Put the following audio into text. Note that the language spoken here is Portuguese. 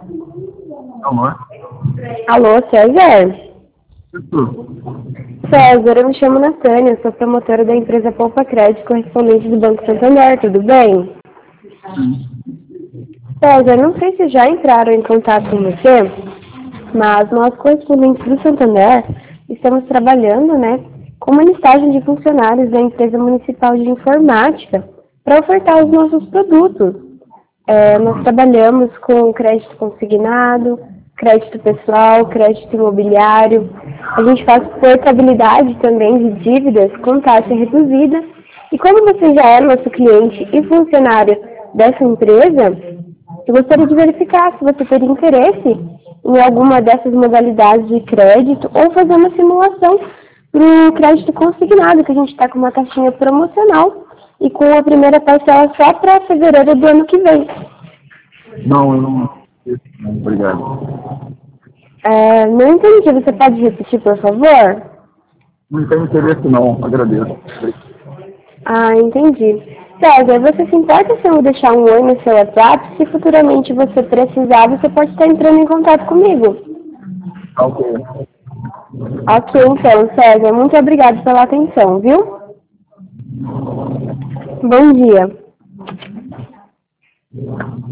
Alô? Alô, César? Isso. César, eu me chamo Natânia, sou promotora da empresa Poupa Crédito, correspondente do Banco Santander, tudo bem? César, não sei se já entraram em contato com você, mas nós, correspondentes do Santander, estamos trabalhando, com uma listagem de funcionários da empresa municipal de informática para ofertar os nossos produtos. Nós trabalhamos com crédito consignado, crédito pessoal, crédito imobiliário. A gente faz portabilidade também de dívidas com taxa reduzida. E como você já é nosso cliente e funcionário dessa empresa, eu gostaria de verificar se você teria interesse em alguma dessas modalidades de crédito ou fazer uma simulação para o crédito consignado, que a gente está com uma taxinha promocional e com a primeira parcela só para fevereiro do ano que vem. Não, eu não. Obrigado. Não entendi, você pode repetir, por favor? Não tenho interesse, não. Agradeço. Ah, entendi. César, você se importa se eu deixar um oi no seu WhatsApp? Se futuramente você precisar, você pode estar entrando em contato comigo. Ok. Ok, então, César, muito obrigado pela atenção, viu? Bom dia.